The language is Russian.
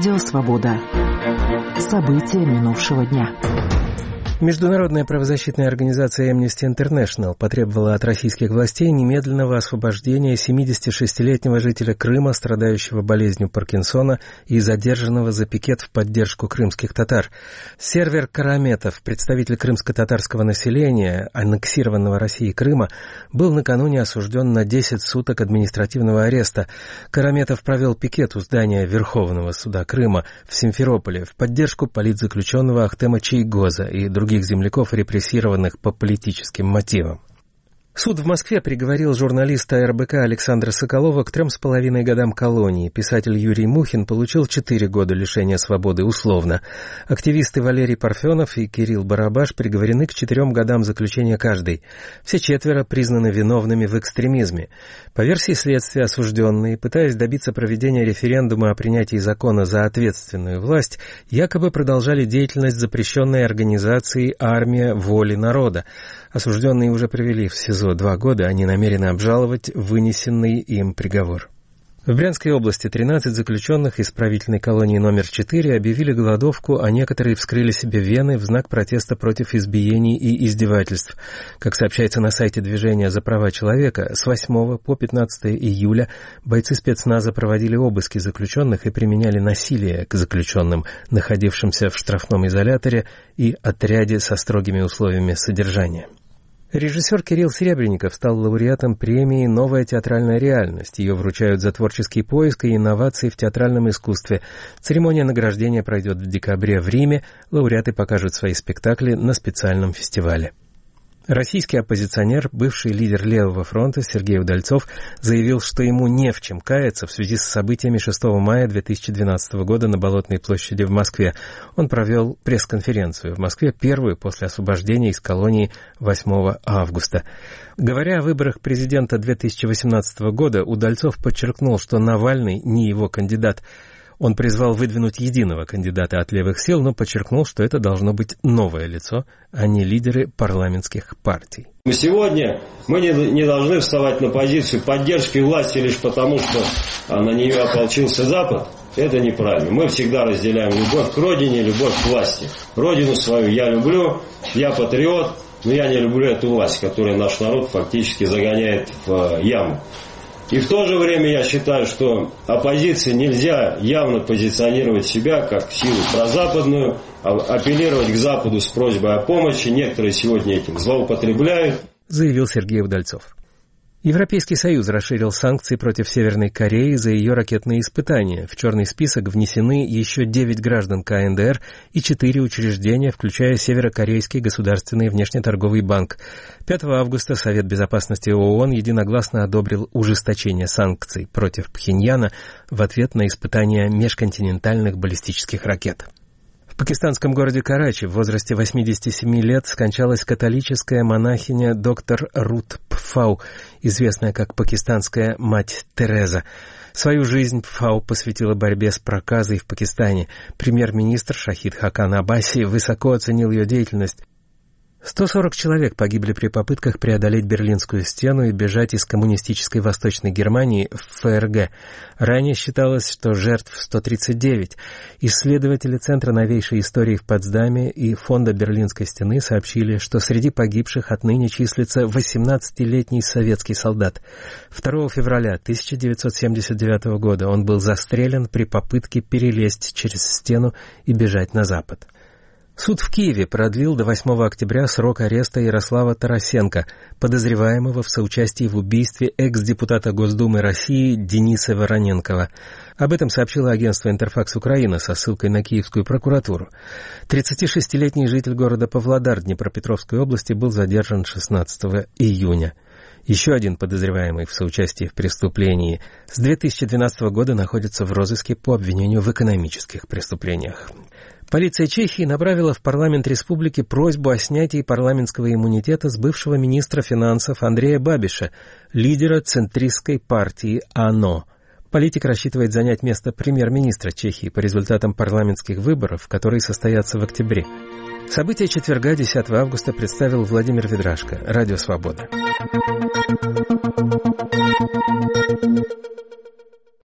Радио «Свобода». События минувшего дня. Международная правозащитная организация Amnesty International потребовала от российских властей немедленного освобождения 76-летнего жителя Крыма, страдающего болезнью Паркинсона и задержанного за пикет в поддержку крымских татар. Сервер Караметов, представитель крымско-татарского населения, аннексированного Россией Крыма, был накануне осужден на 10 суток административного ареста. Караметов провел пикет у здания Верховного суда Крыма в Симферополе в поддержку политзаключенного Ахтема Чийгоза и других земляков, репрессированных по политическим мотивам. Суд в Москве приговорил журналиста РБК Александра Соколова к 3,5 годам колонии. Писатель Юрий Мухин получил 4 года лишения свободы условно. Активисты Валерий Парфенов и Кирилл Барабаш приговорены к 4 годам заключения каждый. Все 4 признаны виновными в экстремизме. По версии следствия, осужденные, пытаясь добиться проведения референдума о принятии закона за ответственную власть, якобы продолжали деятельность запрещенной организации «Армия воли народа». Осужденные уже провели в СИЗО 2 года, они намерены обжаловать вынесенный им приговор. В Брянской области 13 заключенных исправительной колонии номер 4 объявили голодовку, а некоторые вскрыли себе вены в знак протеста против избиений и издевательств. Как сообщается на сайте Движения за права человека, с 8 по 15 июля бойцы спецназа проводили обыски заключенных и применяли насилие к заключенным, находившимся в штрафном изоляторе и отряде со строгими условиями содержания. Режиссер Кирилл Серебренников стал лауреатом премии «Новая театральная реальность». Ее вручают за творческий поиск и инновации в театральном искусстве. Церемония награждения пройдет в декабре в Риме. Лауреаты покажут свои спектакли на специальном фестивале. Российский оппозиционер, бывший лидер Левого фронта Сергей Удальцов заявил, что ему не в чем каяться в связи с событиями 6 мая 2012 года на Болотной площади в Москве. Он провел пресс-конференцию в Москве, первую после освобождения из колонии 8 августа. Говоря о выборах президента 2018 года, Удальцов подчеркнул, что Навальный не его кандидат. Он призвал выдвинуть единого кандидата от левых сил, но подчеркнул, что это должно быть новое лицо, а не лидеры парламентских партий. Сегодня мы не должны вставать на позицию поддержки власти лишь потому, что на нее ополчился Запад. Это неправильно. Мы всегда разделяем любовь к родине, любовь к власти. Родину свою я люблю, я патриот, но я не люблю эту власть, которая наш народ фактически загоняет в яму. И в то же время я считаю, что оппозиции нельзя явно позиционировать себя как силу прозападную, апеллировать к Западу с просьбой о помощи. Некоторые сегодня этим злоупотребляют, заявил Сергей Удальцов. Европейский Союз расширил санкции против Северной Кореи за ее ракетные испытания. В черный список внесены еще 9 граждан КНДР и 4 учреждения, включая Северокорейский государственный внешнеторговый банк. 5 августа Совет безопасности ООН единогласно одобрил ужесточение санкций против Пхеньяна в ответ на испытания межконтинентальных баллистических ракет. В пакистанском городе Карачи в возрасте 87 лет скончалась католическая монахиня доктор Рут Пфау, известная как пакистанская мать Тереза. Свою жизнь Пфау посвятила борьбе с проказой в Пакистане. Премьер-министр Шахид Хакан Аббаси высоко оценил ее деятельность. 140 человек погибли при попытках преодолеть Берлинскую стену и бежать из коммунистической Восточной Германии в ФРГ. Ранее считалось, что жертв 139. Исследователи Центра новейшей истории в Потсдаме и Фонда Берлинской стены сообщили, что среди погибших отныне числится 18-летний советский солдат. 2 февраля 1979 года он был застрелен при попытке перелезть через стену и бежать на запад. Суд в Киеве продлил до 8 октября срок ареста Ярослава Тарасенко, подозреваемого в соучастии в убийстве экс-депутата Госдумы России Дениса Вороненкова. Об этом сообщило агентство «Интерфакс Украина» со ссылкой на Киевскую прокуратуру. 36-летний житель города Павлодар Днепропетровской области был задержан 16 июня. Еще один подозреваемый в соучастии в преступлении с 2012 года находится в розыске по обвинению в экономических преступлениях. Полиция Чехии направила в парламент республики просьбу о снятии парламентского иммунитета с бывшего министра финансов Андрея Бабиша, лидера центристской партии АНО. Политик рассчитывает занять место премьер-министра Чехии по результатам парламентских выборов, которые состоятся в октябре. События четверга, 10 августа, представил Владимир Ведрашко. Радио «Свобода».